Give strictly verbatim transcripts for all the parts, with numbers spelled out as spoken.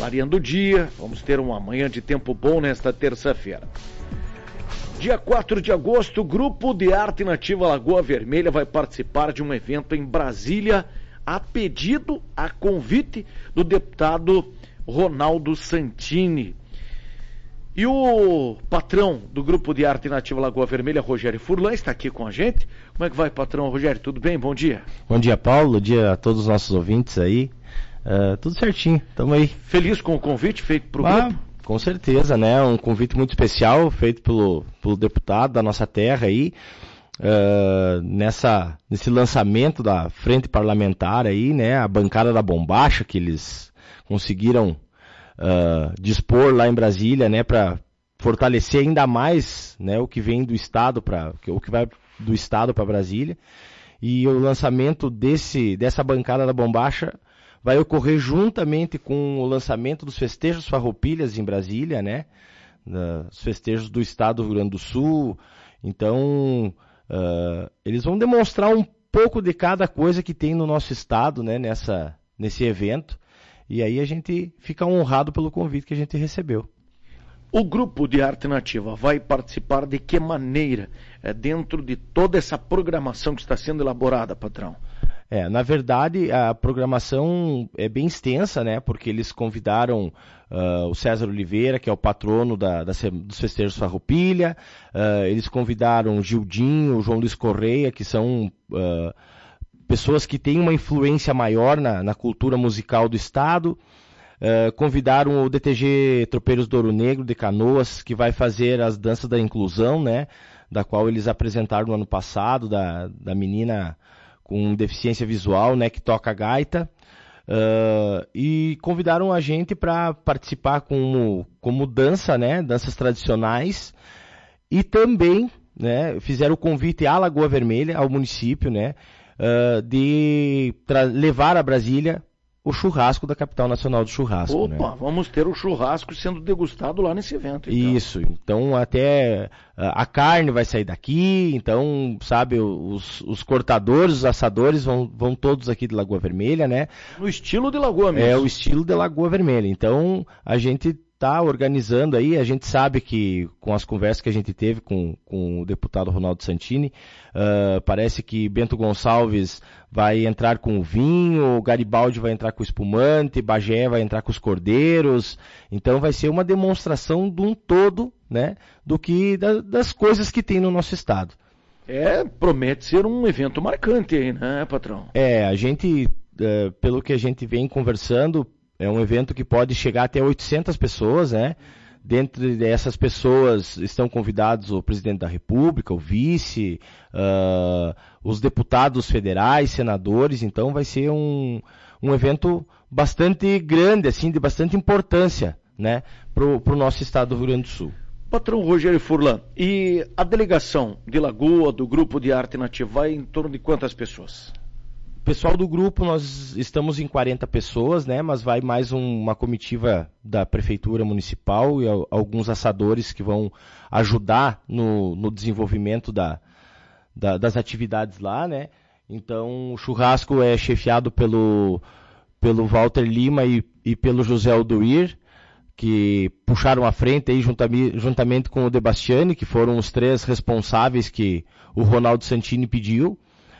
clareando o dia, vamos ter uma manhã de tempo bom nesta terça-feira. Dia quatro de agosto, o Grupo de Arte Nativa Lagoa Vermelha vai participar de um evento em Brasília, a pedido, a convite do deputado Ronaldo Santini. E o patrão do Grupo de Arte Nativa Lagoa Vermelha, Rogério Furlan, está aqui com a gente. Como é que vai, patrão? Rogério, tudo bem? Bom dia. Bom dia, Paulo. Bom dia a todos os nossos ouvintes aí. Uh, tudo certinho, estamos aí. Feliz com o convite feito para o ah, grupo? Com certeza, né? Um convite muito especial feito pelo, pelo deputado da nossa terra aí. Uh, nessa, nesse lançamento da frente parlamentar aí, né? A bancada da bombacha que eles conseguiram Uh, dispor lá em Brasília, né, para fortalecer ainda mais, né, o que vem do estado para o que vai do estado para Brasília. E o lançamento desse dessa bancada da bombacha vai ocorrer juntamente com o lançamento dos festejos Farroupilhas em Brasília, né, uh, os festejos do estado do Rio Grande do Sul. Então uh, eles vão demonstrar um pouco de cada coisa que tem no nosso estado, né, nessa nesse evento. E aí a gente fica honrado pelo convite que a gente recebeu. O Grupo de Arte Nativa vai participar de que maneira é, dentro de toda essa programação que está sendo elaborada, patrão? É, na verdade, a programação é bem extensa, né? Porque eles convidaram uh, o César Oliveira, que é o patrono da, da, dos festejos Farroupilha, uh, eles convidaram o Gildinho, o João Luiz Correia, que são... Uh, pessoas que têm uma influência maior na, na cultura musical do estado. Uh, convidaram o D T G Tropeiros do Ouro Negro de Canoas, que vai fazer as danças da inclusão, né, da qual eles apresentaram no ano passado, da, da menina com deficiência visual, né, que toca gaita. Uh, e convidaram a gente para participar como, como dança, né, danças tradicionais. E também, né, fizeram o convite à Lagoa Vermelha, ao município, né, Uh, de levar a Brasília o churrasco da capital nacional do churrasco. Opa, né? Vamos ter o churrasco sendo degustado lá nesse evento. Então. Isso, então até uh, a carne vai sair daqui, então, sabe, os, os cortadores, os assadores vão, vão todos aqui de Lagoa Vermelha, né? No estilo de Lagoa mesmo. É, o estilo de Lagoa Vermelha. Então, a gente está organizando aí, a gente sabe que com as conversas que a gente teve com, com o deputado Ronaldo Santini, uh, parece que Bento Gonçalves vai entrar com o vinho, o Garibaldi vai entrar com o espumante, Bagé vai entrar com os cordeiros, então vai ser uma demonstração de um todo, né, do que, da, das coisas que tem no nosso estado. É, promete ser um evento marcante aí, né, patrão? É, a gente, uh, pelo que a gente vem conversando, é um evento que pode chegar até oitocentas pessoas, né? Dentro dessas pessoas estão convidados o presidente da República, o vice, uh, os deputados federais, senadores. Então vai ser um, um evento bastante grande, assim, de bastante importância, né? Para o nosso estado do Rio Grande do Sul. Patrão Rogério Furlan, e a delegação de Lagoa, do Grupo de Arte Nativa, vai em torno de quantas pessoas? Pessoal do grupo, nós estamos em quarenta pessoas, né? Mas vai mais um, uma comitiva da Prefeitura Municipal e a, alguns assadores que vão ajudar no, no desenvolvimento da, da, das atividades lá, né? Então, o churrasco é chefiado pelo, pelo Walter Lima e, e pelo José Aldoir, que puxaram a frente aí juntamente, juntamente com o Debastiani, que foram os três responsáveis que o Ronaldo Santini pediu.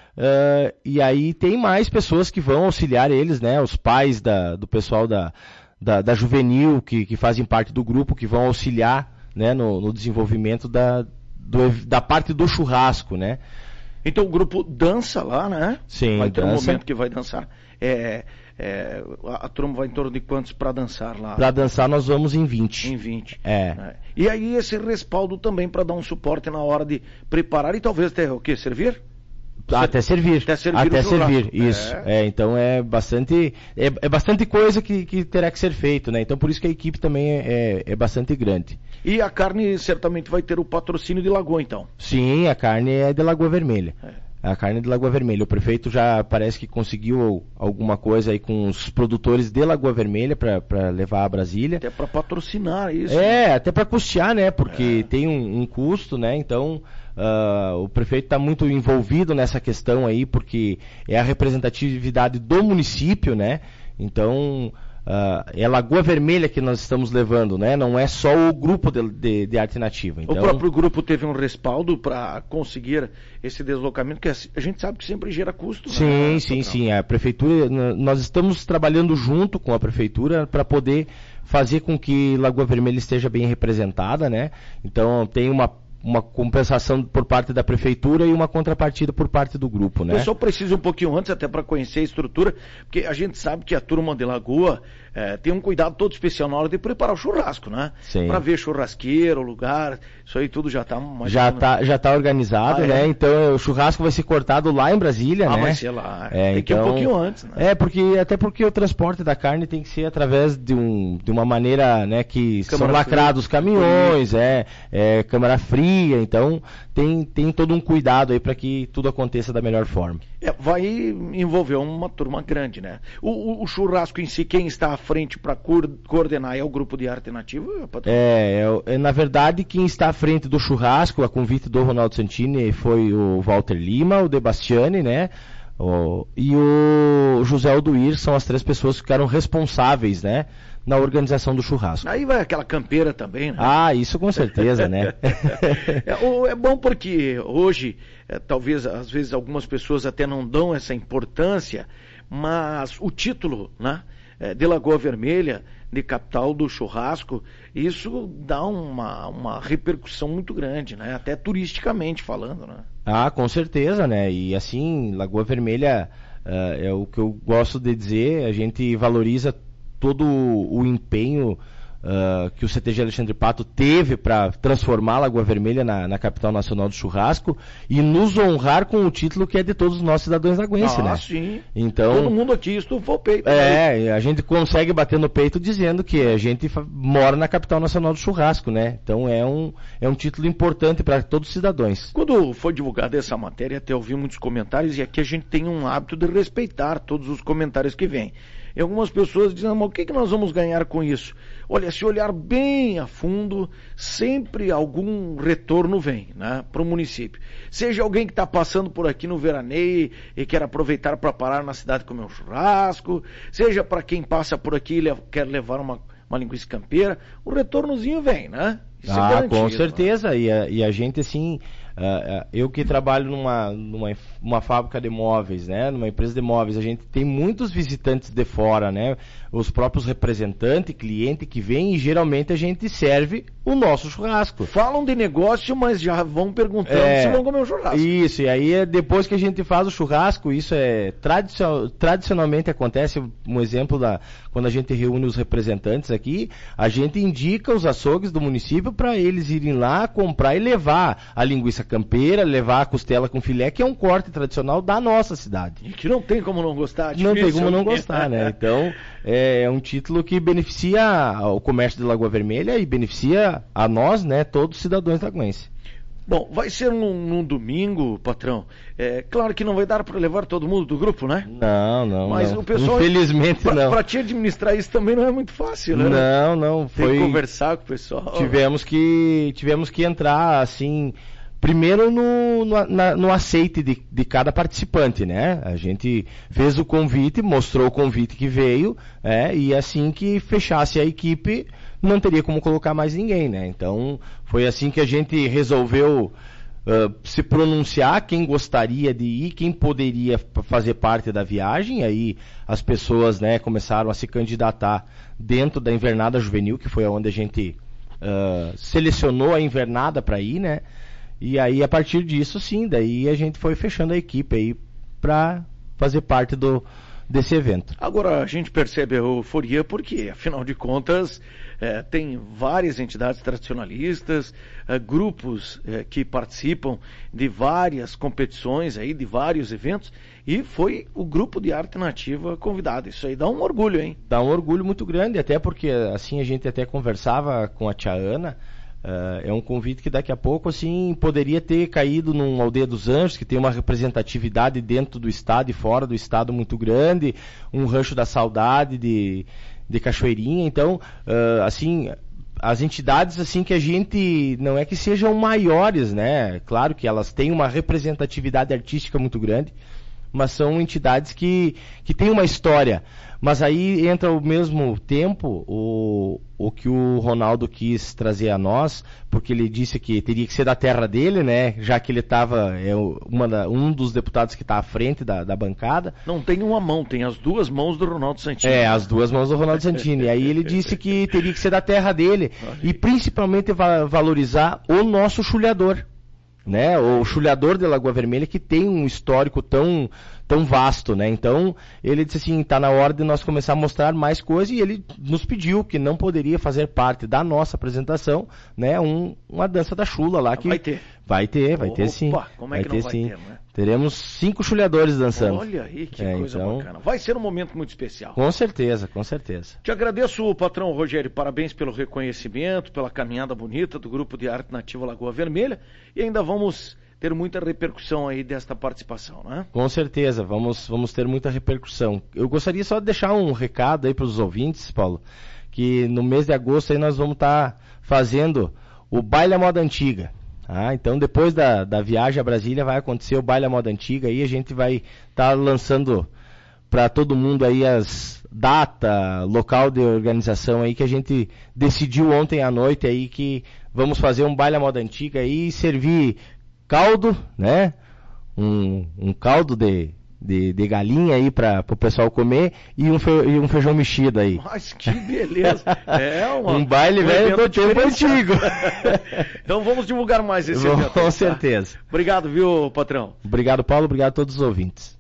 Uh, e aí tem mais pessoas que vão auxiliar eles, né? Os pais da, do pessoal da, da, da Juvenil, que, que fazem parte do grupo, que vão auxiliar, né, no, no desenvolvimento da, do, da parte do churrasco, né? Então o grupo dança lá, né? Sim, vai ter dança. um momento que vai dançar. É, é, a, a turma vai em torno de quantos para dançar lá? Para dançar nós vamos em vinte. Em vinte. É. é. E aí esse respaldo também para dar um suporte na hora de preparar e talvez até o quê? Servir? Até servir, até servir, até servir isso. É. É, então é bastante, é, é bastante coisa que, que terá que ser feito, né? Então por isso que a equipe também é, é, é bastante grande. E a carne certamente vai ter o patrocínio de Lagoa, então? Sim, a carne é de Lagoa Vermelha. É. A carne é de Lagoa Vermelha. O prefeito já parece que conseguiu alguma coisa aí com os produtores de Lagoa Vermelha para levar a Brasília. Até para patrocinar isso. É, né? até para custear, né? Porque é. tem um, um custo, né? Então uh, o prefeito está muito envolvido nessa questão aí, porque é a representatividade do município, né? Então Uh, é Lagoa Vermelha que nós estamos levando, né? Não é só o grupo de, de, de arte nativa. Então... O próprio grupo teve um respaldo para conseguir esse deslocamento, que a gente sabe que sempre gera custo. Sim, né, sim, sim. A prefeitura, nós estamos trabalhando junto com a prefeitura para poder fazer com que Lagoa Vermelha esteja bem representada, né? Então tem uma uma compensação por parte da prefeitura e uma contrapartida por parte do grupo, né? Eu só preciso um pouquinho antes, até para conhecer a estrutura, porque a gente sabe que a turma de Lagoa é, tem um cuidado todo especial na hora de preparar o churrasco, né? Sim. Para ver churrasqueiro, lugar, isso aí tudo já está... Já está já tá organizado, ah, né? É? Então o churrasco vai ser cortado lá em Brasília, ah, né? Ah, vai ser lá. É, tem então, que ir um pouquinho antes, né? É, porque, até porque o transporte da carne tem que ser através de, um, de uma maneira, né, que câmara são lacrados os caminhões, é, é câmara fria, então tem, tem todo um cuidado aí para que tudo aconteça da melhor forma. É, vai envolver uma turma grande, né? O, o, o churrasco em si, quem está à frente para coordenar é o grupo de arte nativa, patrão? É, é, é, na verdade, quem está à frente do churrasco, a convite do Ronaldo Santini, foi o Walter Lima, o De Bastiani, né? O, e o José Alduir, são as três pessoas que ficaram responsáveis, né, na organização do churrasco. Aí vai aquela campeira também, né? Ah, isso com certeza, né? é, é bom porque hoje, é, talvez, às vezes, algumas pessoas até não dão essa importância, mas o título, né, de Lagoa Vermelha, de capital do churrasco, isso dá uma, uma repercussão muito grande, né? Até turisticamente falando, né? Ah, com certeza, né? E assim, Lagoa Vermelha, uh, é o que eu gosto de dizer, a gente valoriza todo o empenho uh, que o C T G Alexandre Pato teve para transformar Lagoa Vermelha na, na capital nacional do churrasco e nos honrar com o título que é de todos nós cidadãos lagoenses, ah, né? Ah, sim. Então, todo mundo aqui estufou o peito. É, né? A gente consegue bater no peito dizendo que a gente mora na capital nacional do churrasco, né? Então é um, é um título importante para todos os cidadãos. Quando foi divulgada essa matéria, até ouvi muitos comentários, e aqui a gente tem um hábito de respeitar todos os comentários que vêm. E algumas pessoas dizem, mas o que, que nós vamos ganhar com isso? Olha, se olhar bem a fundo, sempre algum retorno vem, né, para o município. Seja alguém que está passando por aqui no veraneio e quer aproveitar para parar na cidade comer um churrasco, seja para quem passa por aqui e quer levar uma, uma linguiça campeira, o retornozinho vem, né? Isso ah, é com certeza. Né? E, a, e a gente, assim, uh, uh, eu que trabalho numa, numa uma fábrica de móveis, né? Numa empresa de móveis, a gente tem muitos visitantes de fora, né? Os próprios representantes, cliente que vem e geralmente a gente serve o nosso churrasco. Falam de negócio, mas já vão perguntando é, se vão comer um churrasco. Isso, e aí depois que a gente faz o churrasco, isso é tradicio, tradicionalmente acontece, um exemplo da quando a gente reúne os representantes aqui, a gente indica os açougues do município para eles irem lá comprar e levar a linguiça campeira, levar a costela com filé, que é um corte tradicional da nossa cidade. E que não tem como não gostar. Não tem como não gostar, né? Então, é, é um título que beneficia o comércio de Lagoa Vermelha e beneficia a nós, né, todos os cidadãos lagoenses. Bom, vai ser num, num domingo, patrão. É claro que não vai dar para levar todo mundo do grupo, né? Não, não. Mas não. o pessoal, infelizmente pra, não. Para te administrar isso também não é muito fácil, né? Não, não. Foi... Tem que conversar com o pessoal. Tivemos que, tivemos que entrar assim. Primeiro no, no, na, no aceite de, de cada participante, né? A gente fez o convite, mostrou o convite que veio, é, e assim que fechasse a equipe, não teria como colocar mais ninguém, né? Então, foi assim que a gente resolveu uh, se pronunciar quem gostaria de ir, quem poderia fazer parte da viagem. Aí as pessoas, né, começaram a se candidatar dentro da invernada juvenil, que foi onde a gente uh, selecionou a invernada para ir, né? E aí, a partir disso, sim, daí a gente foi fechando a equipe aí para fazer parte do, desse evento. Agora, a gente percebe a euforia porque, afinal de contas, é, tem várias entidades tradicionalistas, é, grupos é, que participam de várias competições, aí, de vários eventos, e foi o grupo de arte nativa convidado. Isso aí dá um orgulho, hein? Dá um orgulho muito grande, até porque, assim, a gente até conversava com a tia Ana. Uh, é um convite que daqui a pouco, assim, poderia ter caído num Aldeia dos Anjos, que tem uma representatividade dentro do estado e fora do estado muito grande, um Rancho da Saudade de, de Cachoeirinha. Então, uh, assim, as entidades, assim, que a gente, não é que sejam maiores, né? Claro que elas têm uma representatividade artística muito grande, mas são entidades que, que têm uma história. Mas aí entra ao mesmo tempo o, o que o Ronaldo quis trazer a nós, porque ele disse que teria que ser da terra dele, né? Já que ele estava, é, uma da, um dos deputados que está à frente da, da bancada. Não tem uma mão, tem as duas mãos do Ronaldo Santini. É, as duas mãos do Ronaldo Santini. Aí ele disse que teria que ser da terra dele. E principalmente va- valorizar o nosso chulhador. Né? O chulhador de Lagoa Vermelha, que tem um histórico tão, tão vasto, né? Então, ele disse assim, está na hora de nós começar a mostrar mais coisas, e ele nos pediu que não poderia fazer parte da nossa apresentação, né? Um, uma dança da chula lá que... Vai ter. Vai ter, vai Opa, ter sim. Como é que vai não ter, vai sim. ter, né? Teremos cinco chulhadores dançando. Olha aí, que é, coisa então... bacana. Vai ser um momento muito especial. Com certeza, com certeza. Te agradeço, patrão Rogério, parabéns pelo reconhecimento, pela caminhada bonita do Grupo de Arte Nativa Lagoa Vermelha, e ainda vamos ter muita repercussão aí desta participação, né? Com certeza, vamos, vamos ter muita repercussão. Eu gostaria só de deixar um recado aí para os ouvintes, Paulo, que no mês de agosto aí nós vamos estar tá fazendo o Baile à Moda Antiga. Ah, então depois da, da viagem a Brasília vai acontecer o Baile à Moda Antiga, aí a gente vai estar tá lançando para todo mundo aí as data, local de organização aí que a gente decidiu ontem à noite aí que vamos fazer um Baile à Moda Antiga aí e servir caldo, né? Um, um caldo de, de, de galinha aí para o pessoal comer e um, fe, e um feijão mexido aí. Mas que beleza! É uma, um baile um velho do tempo antigo. Então vamos divulgar mais esse evento. evento. Com certeza. Obrigado, viu, patrão? Obrigado, Paulo. Obrigado a todos os ouvintes.